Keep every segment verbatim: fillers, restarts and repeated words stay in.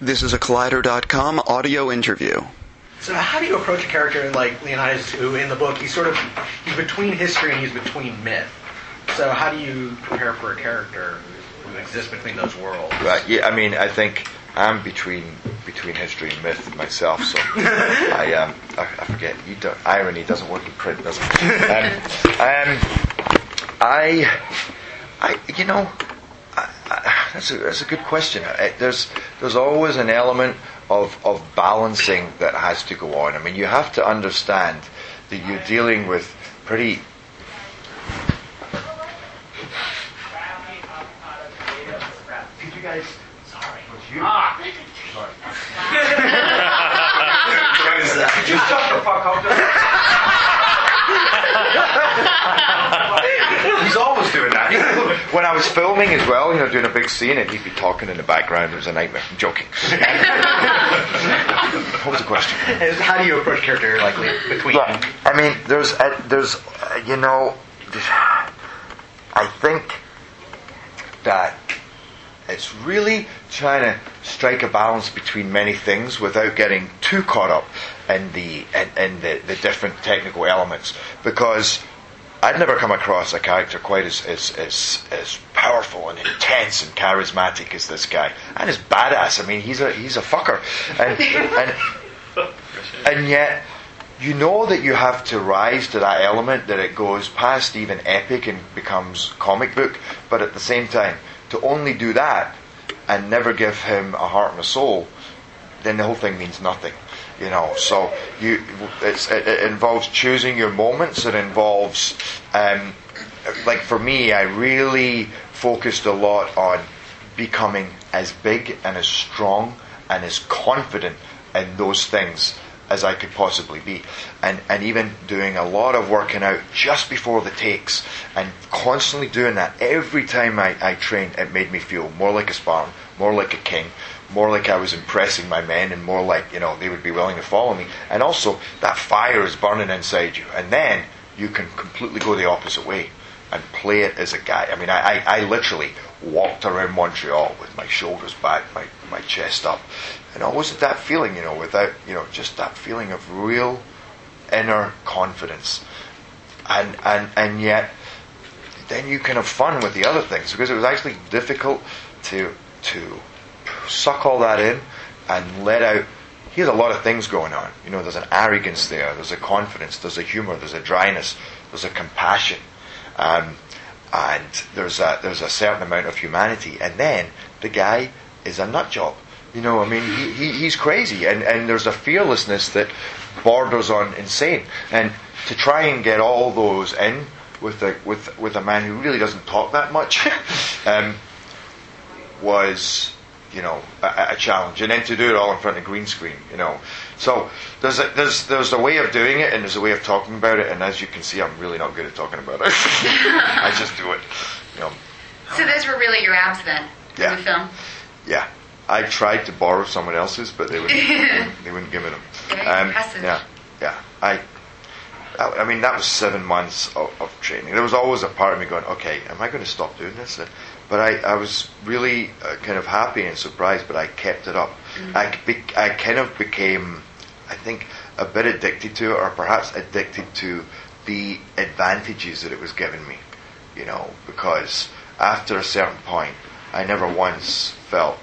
This is a Collider dot com audio interview. So how do you approach a character like Leonidas, who in the book, he's sort of, he's between history and he's between myth. So how do you prepare for a character who exists between those worlds? Right. Yeah. I mean, I think I'm between between history and myth myself. So I um I, I forget. You don't, irony doesn't work in print, does it? Um, um I I you know I, I, that's a that's a good question. I, there's there's always an element of of balancing that has to go on. I mean, you have to understand that you're dealing with pretty. Did you guys? Sorry, it was you. Ah. Sorry. Did you shut the fuck up? He's always doing that. When I was filming as well, you know, doing a big scene, and he'd be talking in the background. It was a nightmare. I'm joking. What was the question? How do you approach character like between? Well, I mean, there's, uh, there's, uh, you know, I think that it's really trying to strike a balance between many things without getting too caught up in the in, in the, the different technical elements, because I'd never come across a character quite as, as as as powerful and intense and charismatic as this guy, and as badass. I mean, he's a he's a fucker, and and and yet you know that you have to rise to that element, that it goes past even epic and becomes comic book, but at the same time, to only do that and never give him a heart and a soul, then the whole thing means nothing, you know. So you, it's, it, it involves choosing your moments. It involves, um, like for me, I really focused a lot on becoming as big and as strong and as confident in those things as I could possibly be, and and even doing a lot of working out just before the takes, and constantly doing that every time I, I trained. It made me feel more like a Spartan, more like a king, more like I was impressing my men, and more like, you know, they would be willing to follow me. And also that fire is burning inside you, and then you can completely go the opposite way and play it as a guy. I mean, I, I, I literally walked around Montreal with my shoulders back, my, my chest up, and always that feeling, you know, without, you know, just that feeling of real inner confidence. And, and, and yet, then you can have fun with the other things, because it was actually difficult to, to suck all that in and let out. Here's a lot of things going on. You know, there's an arrogance there, there's a confidence, there's a humor, there's a dryness, there's a compassion. Um, and there's a there's a certain amount of humanity, and then the guy is a nut job. You know, I mean, he, he he's crazy, and, and there's a fearlessness that borders on insane. And to try and get all those in with a with with a man who really doesn't talk that much um, was, you know, a, a challenge. And then to do it all in front of green screen, you know. So there's a, there's there's a way of doing it, and there's a way of talking about it. And as you can see, I'm really not good at talking about it. I just do it, you know. So those were really your abs then, yeah. in the film? Yeah. I tried to borrow someone else's, but they wouldn't. They wouldn't give me them. Very um, impressive. Yeah, yeah. I, I, I mean, that was seven months of, of training. There was always a part of me going, "Okay, am I going to stop doing this?" But I, I was really uh, kind of happy and surprised. But I kept it up. Mm-hmm. I, be, I kind of became, I think, a bit addicted to it, or perhaps addicted to the advantages that it was giving me. You know, because after a certain point, I never once felt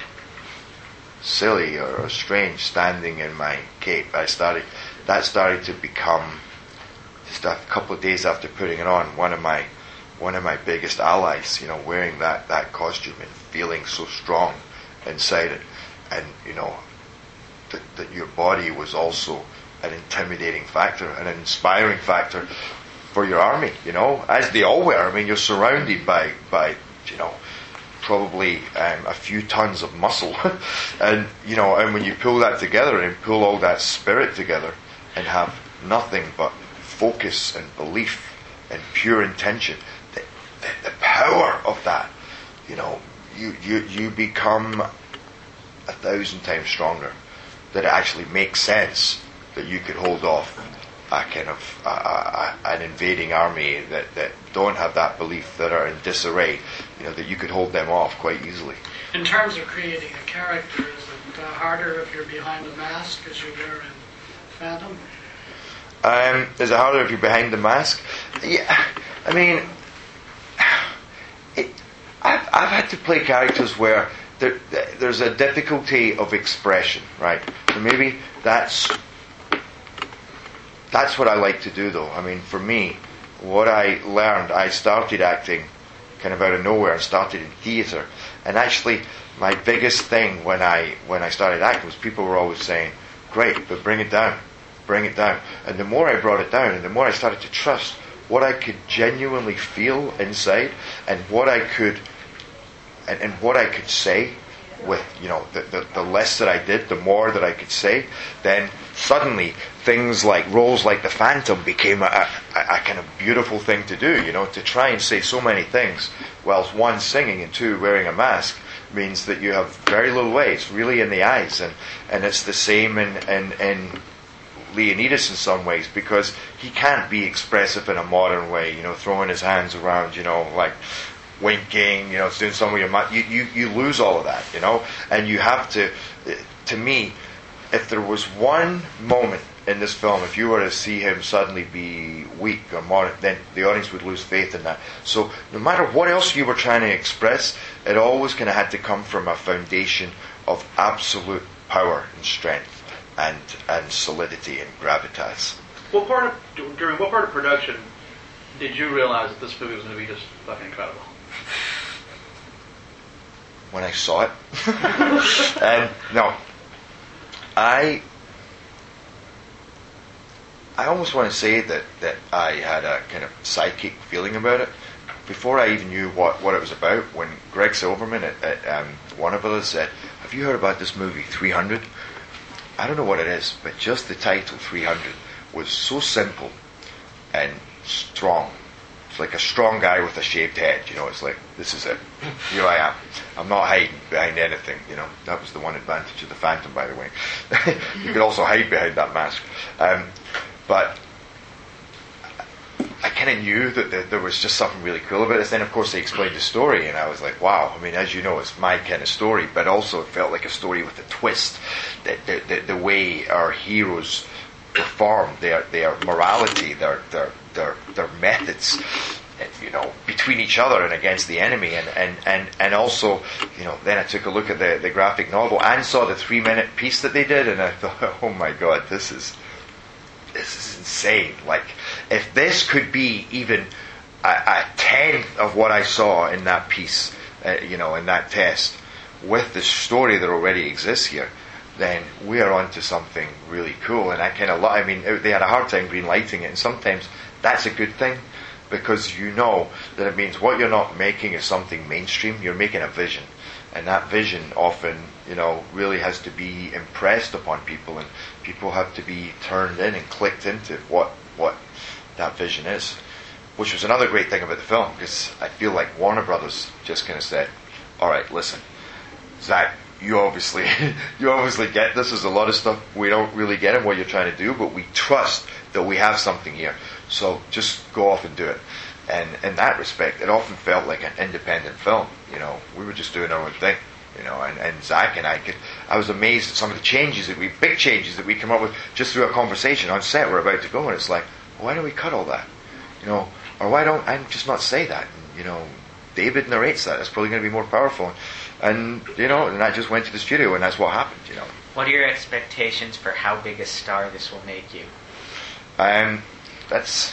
silly or strange standing in my cape. I started that started to become, just a couple of days after putting it on, one of my one of my biggest allies, you know, wearing that, that costume and feeling so strong inside it. And, you know, that, that your body was also an intimidating factor, an inspiring factor for your army, you know, as they all were. I mean, you're surrounded by, by you know, probably um, a few tons of muscle. And, you know, and when you pull that together and pull all that spirit together and have nothing but focus and belief and pure intention, the, the, the power of that, you know, you, you, you become a thousand times stronger. That it actually makes sense that you could hold off a kind of a, a, an invading army that, that don't have that belief, that are in disarray, you know, that you could hold them off quite easily. In terms of creating a character, is it uh, harder if you're behind a mask as you were in Phantom? Um, is it harder if you're behind the mask? Yeah, I mean, it, I've, I've had to play characters where there, there's a difficulty of expression, right? So maybe that's that's what I like to do, though. I mean, for me, what I learned, I started acting kind of out of nowhere and started in theatre. And actually, my biggest thing when I when I started acting was people were always saying, "Great, but bring it down, bring it down." And the more I brought it down, and the more I started to trust what I could genuinely feel inside, and what I could, and, and what I could say, with you know the, the the less that I did, the more that I could say, then suddenly things like roles like the Phantom became a, a, a kind of beautiful thing to do. You know, to try and say so many things whilst one singing and two wearing a mask means that you have very little way. It's really in the eyes, and and it's the same in in, in Leonidas in some ways, because he can't be expressive in a modern way. You know, throwing his hands around. You know, like winking, you know, doing some of your mu- you, you you lose all of that, you know, and you have to. To me, if there was one moment in this film, if you were to see him suddenly be weak or modern, then the audience would lose faith in that. So no matter what else you were trying to express, it always kind of had to come from a foundation of absolute power and strength and and solidity and gravitas. What part of during what part of production did you realize that this movie was going to be just fucking incredible? When I saw it, and no, I, I almost want to say that, that I had a kind of psychic feeling about it before I even knew what, what it was about. When Greg Silverman at, at um, Warner Brothers said, "Have you heard about this movie three hundred?" I don't know what it is, but just the title three hundred was so simple and strong. It's like a strong guy with a shaved head, you know. It's like, this is it. Here I am. I'm not hiding behind anything, you know. That was the one advantage of the Phantom, by the way. You could also hide behind that mask. Um, but I kind of knew that there, there was just something really cool about this. Then, of course, they explained the story, and I was like, wow. I mean, as you know, it's my kind of story, but also it felt like a story with a twist. The, the, the, the way our heroes perform, their their morality, their their their their methods, you know, between each other and against the enemy, and, and, and, and also, you know, then I took a look at the, the graphic novel and saw the three minute piece that they did, and I thought, oh my god, this is this is insane. Like, if this could be even a, a tenth of what I saw in that piece, uh, you know, in that test, with the story that already exists here, then we are onto something really cool. And I kind of, I mean, they had a hard time green lighting it, and sometimes that's a good thing, because you know that it means what you're not making is something mainstream. You're making a vision, and that vision often, you know, really has to be impressed upon people, and people have to be turned in and clicked into what what that vision is, which was another great thing about the film, because I feel like Warner Brothers just kind of said, all right, listen, Zach, you obviously you obviously get this. There's a lot of stuff we don't really get in what you're trying to do, but we trust that we have something here, so just go off and do it. And in that respect, it often felt like an independent film. You know, we were just doing our own thing. You know, and, and Zach and I could, I was amazed at some of the changes that we, big changes that we come up with just through a conversation on set. We're about to go, and it's like, well, why don't we cut all that? You know, or why don't I just not say that? And, you know, David narrates that. It's probably going to be more powerful. And, you know, and I just went to the studio, and that's what happened, you know. What are your expectations for how big a star this will make you? Um, that's,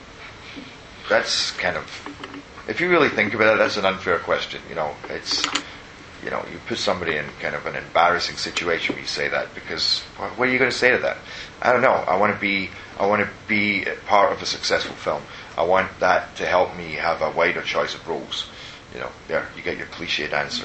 that's kind of, if you really think about it, that's an unfair question, you know. It's, you know, you put somebody in kind of an embarrassing situation when you say that, because what are you going to say to that? I don't know. I want to be, I want to be part of a successful film. I want that to help me have a wider choice of roles. You know, there, you get your cliched answer.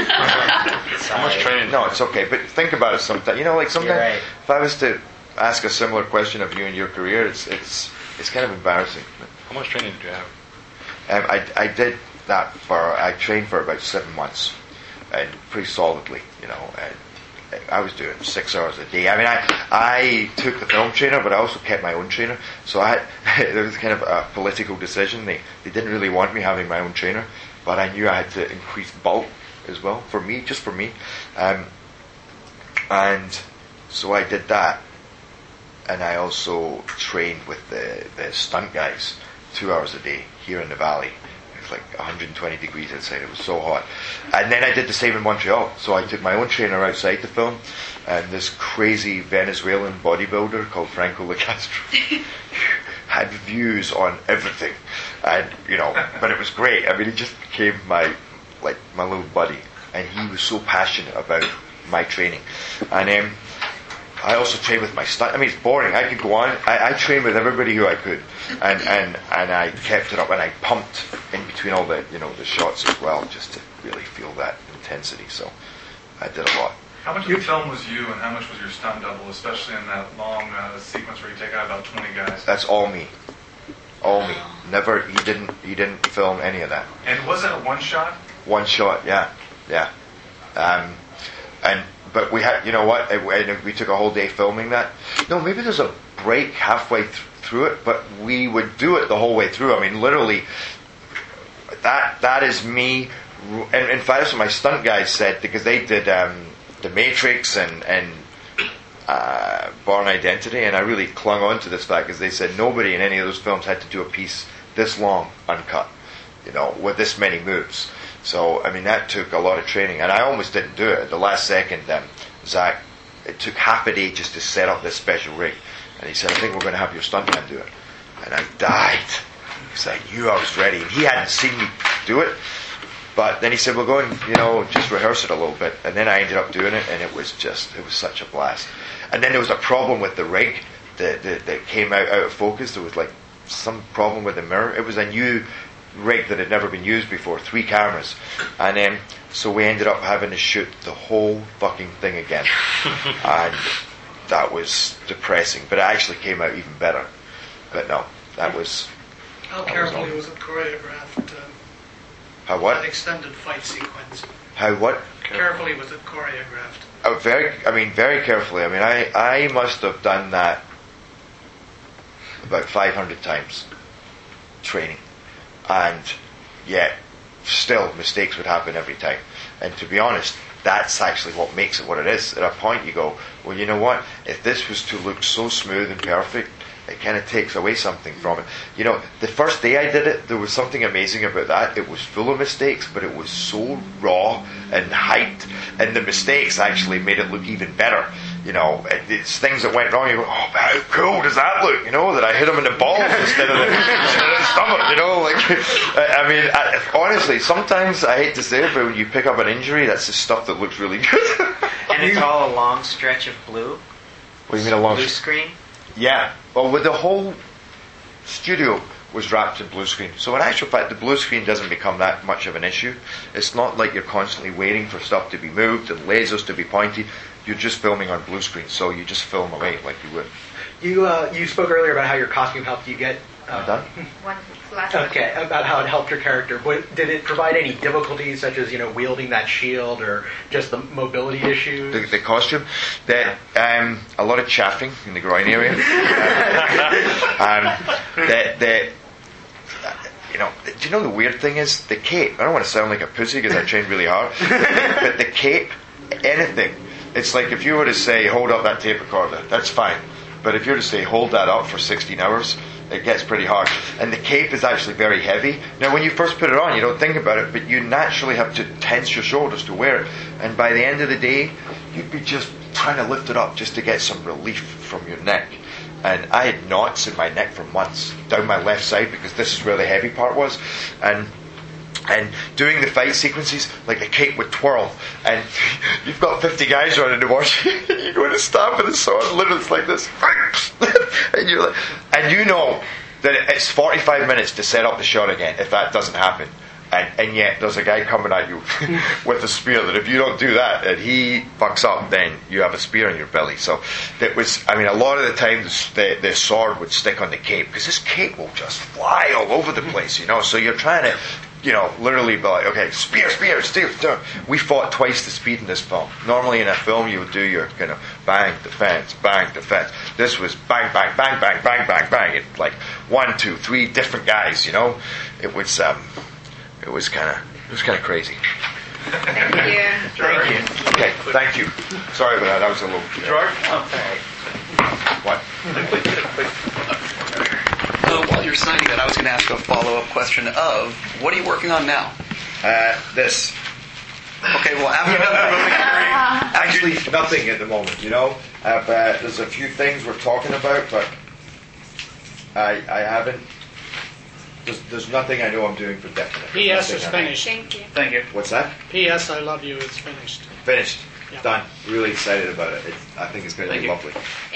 How much training? No, it's okay, but think about it sometimes. You know, like sometimes, You're right. if I was to ask a similar question of you and your career, it's it's it's kind of embarrassing. How much training did you have? Um, I I did that for I trained for about seven months, and pretty solidly, you know. And I was doing six hours a day. I mean, I I took the film trainer, but I also kept my own trainer. So I had, there was kind of a political decision. They they didn't really want me having my own trainer, but I knew I had to increase bulk as well for me, just for me. Um, And so I did that. And I also trained with the, the stunt guys two hours a day here in the valley. It was like one hundred twenty degrees outside. It was so hot. And then I did the same in Montreal. So I took my own trainer outside the film, and this crazy Venezuelan bodybuilder called Franco Lacastro had views on everything. And, you know, but it was great. I mean, he just became my, like, my little buddy. And he was so passionate about my training. And um, I also trained with my stunt. I mean, it's boring. I could go on. I, I trained with everybody who I could, and, and and I kept it up, and I pumped in between all the you know the shots as well, just to really feel that intensity. So I did a lot. How much of the film was you, and how much was your stunt double, especially in that long uh, sequence where you take out about twenty guys? That's all me. All me. Never. He didn't. He didn't film any of that. And was it a one shot? One shot. Yeah. Yeah. Um, and. But we had, you know what, and we took a whole day filming that. No, maybe there's a break halfway th- through it, but we would do it the whole way through. I mean, literally, that that is me. And in fact, that's what my stunt guys said, because they did um, The Matrix and, and uh, Born Identity, and I really clung on to this fact, because they said nobody in any of those films had to do a piece this long, uncut, you know, with this many moves. So, I mean, that took a lot of training. And I almost didn't do it. At the last second, um, Zach, it took half a day just to set up this special rig. And he said, I think we're going to have your stuntman do it. And I died. Because I knew I was ready. And he hadn't seen me do it. But then he said, we'll go and, you know, just rehearse it a little bit. And then I ended up doing it, and it was just, it was such a blast. And then there was a problem with the rig that, that, that came out, out of focus. There was, like, some problem with the mirror. It was a new rig that had never been used before, three cameras, and then um, so we ended up having to shoot the whole fucking thing again, and that was depressing. But it actually came out even better. But no, that was. How that carefully was, was it choreographed? Um, how what? That extended fight sequence. How what? Carefully was it choreographed? Oh, very. I mean, very carefully. I mean, I I must have done that about five hundred times, training. And yet, still, mistakes would happen every time. And to be honest, that's actually what makes it what it is. At a point you go, well, you know what? If this was to look so smooth and perfect, it kind of takes away something from it. You know, the first day I did it, there was something amazing about that. It was full of mistakes, but it was so raw and hyped. And the mistakes actually made it look even better. You know, it's things that went wrong. You go, oh, how cool does that look? You know, that I hit him in the balls instead of the, instead of the stomach. You know, like, I mean, I, honestly, sometimes I hate to say it, but when you pick up an injury, that's the stuff that looks really good. And it's all a long stretch of blue. What do you mean a long blue screen? Yeah. Well, with the whole studio was wrapped in blue screen. So in actual fact, the blue screen doesn't become that much of an issue. It's not like you're constantly waiting for stuff to be moved and lasers to be pointed. You're just filming on blue screen, so you just film away like you would. You uh, you spoke earlier about how your costume helped you get. Uh, I'm done. One last Okay, about how it helped your character. What, did it provide any difficulties, such as you know wielding that shield, or just the mobility issues? The, the costume, the, um, a lot of chaffing in the groin area. um, the, the, you know, do you know the weird thing is the cape? I don't want to sound like a pussy because I trained really hard, but the cape, anything. It's like if you were to say, hold up that tape recorder, that's fine. But if you were to say, hold that up for sixteen hours, it gets pretty hard. And the cape is actually very heavy. Now, when you first put it on, you don't think about it, but you naturally have to tense your shoulders to wear it. And by the end of the day, you'd be just trying to lift it up just to get some relief from your neck. And I had knots in my neck for months, down my left side, because this is where the heavy part was. And And doing the fight sequences, like the cape would twirl, and you've got fifty guys running to watch you. You go to stab with a sword, literally it's like this, and you're like, and you know that it's forty-five minutes to set up the shot again if that doesn't happen. And, and yet there's a guy coming at you with a spear that if you don't do that and he fucks up, then you have a spear in your belly. So it was, I mean, a lot of the time the, the sword would stick on the cape, because this cape will just fly all over the place, you know. So you're trying to, you know, literally be like, okay, spear, spear, spear, spear. We fought twice the speed in this film. Normally in a film you would do your kind of bang, defense, bang, defense. This was bang, bang, bang, bang, bang, bang, bang. It, like one, two, three different guys, you know. It was, um, it was kind of, it was kind of crazy. Thank you. Thank you. Okay, thank you. Sorry about that. That was a little. Gerard? Oh, sorry. What? Uh, while you're signing that, I was going to ask a follow-up question of, what are you working on now? Uh, this. Okay, well, after that, Actually, nothing at the moment. You know, I've, uh, there's a few things we're talking about, but I I haven't. There's, there's nothing I know I'm doing for definite. P S is Nothing I- finished. Thank you. Thank you. What's that? P S I Love You is finished. Finished. Yeah. Done. Really excited about it. It's, I think it's going to Thank be you. lovely.